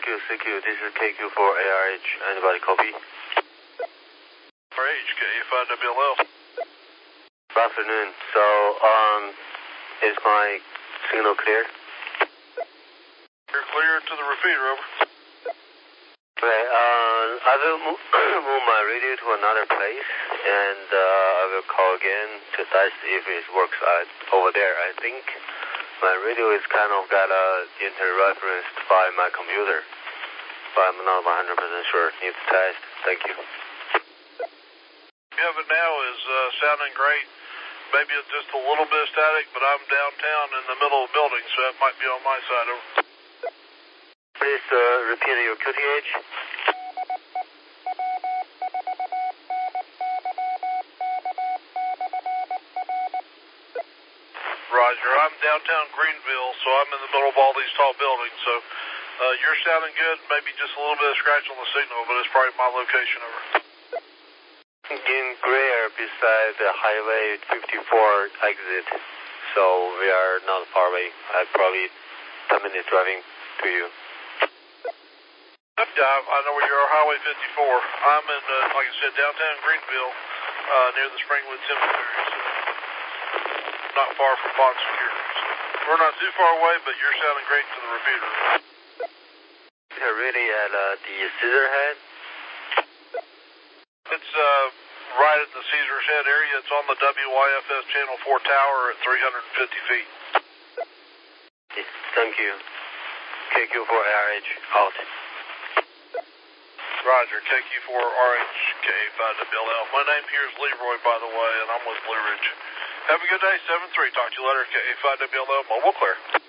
CQ. This is KQ4ARH. Anybody copy? RH, KA5WLL. Good afternoon. So, is my signal clear? You're clear to the repeater, over. Okay, I will move my radio to another place, and I will call again to test if it works over there. I think my radio is kind of got interreferenced by my computer, but I'm not 100% sure. Need to test. Thank you. You have it now is sounding great. Maybe it's just a little bit of static, but I'm downtown in the middle of the building, so that might be on my side, over. Please repeat your QTH. Roger, I'm downtown Greenville, so I'm in the middle of all these tall buildings, so you're sounding good, maybe just a little bit of scratch on the signal, but it's probably my location, over. In Greer, beside the Highway 54 exit, so we are not far away. Probably 10 minutes driving to you. Yeah, I know where you are, Highway 54. I'm in, like I said, downtown Greenville, near the Springwood Cemetery, so not far from Bond Security. So we're not too far away, but you're sounding great to the repeater. You're really at the Scissorhead? It's right at the Caesar's Head area. It's on the WYFS Channel 4 tower at 350 feet. Thank you. KQ4RH out. Roger, KQ4RH, KA5WLL. My name here is Leroy, by the way, and I'm with Blue Ridge. Have a good day, 7-3. Talk to you later, KA5WLL. Mobile clear.